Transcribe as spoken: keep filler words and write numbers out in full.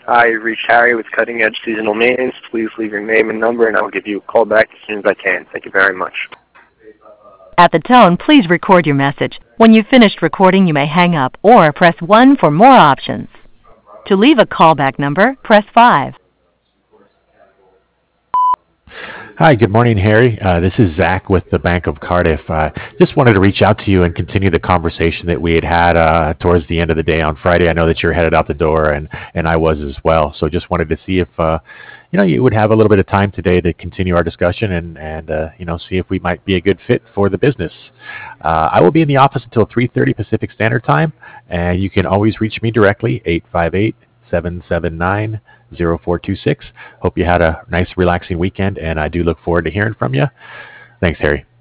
Hi, you've reached Harry with Cutting Edge Seasonal Maintenance. Please leave your name and number, and I'll give you a call back as soon as I can. Thank you very much. At the tone, please record your message. When you've finished recording, you may hang up or press one for more options. To leave a callback number, press five. Hi, good morning, Harry. Uh, this is Zach with the Bank of Cardiff. Uh, just wanted to reach out to you and continue the conversation that we had had uh, towards the end of the day on Friday. I know that you're headed out the door, and, and I was as well. So just wanted to see if uh, you know you would have a little bit of time today to continue our discussion and and uh, you know see if we might be a good fit for the business. Uh, I will be in the office until three thirty Pacific Standard Time, and you can always reach me directly eight five eight, seven seven nine, zero four two six. Hope you had a nice relaxing weekend, and I do look forward to hearing from you. Thanks, Harry.